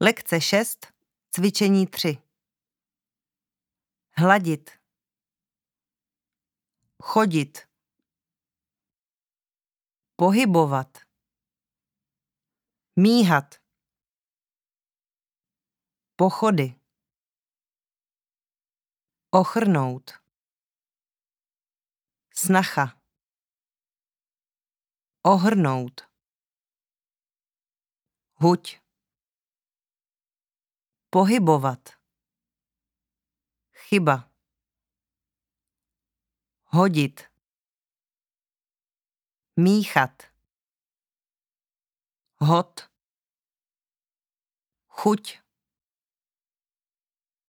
Lekce 6, cvičení 3. Hladit. Chodit. Pohybovat. Míhat. Pochody. Ochrnout. Snacha. Ohrnout. Huť. Pohybovat. Chyba. Hodit. Míchat. Hod. Chuť.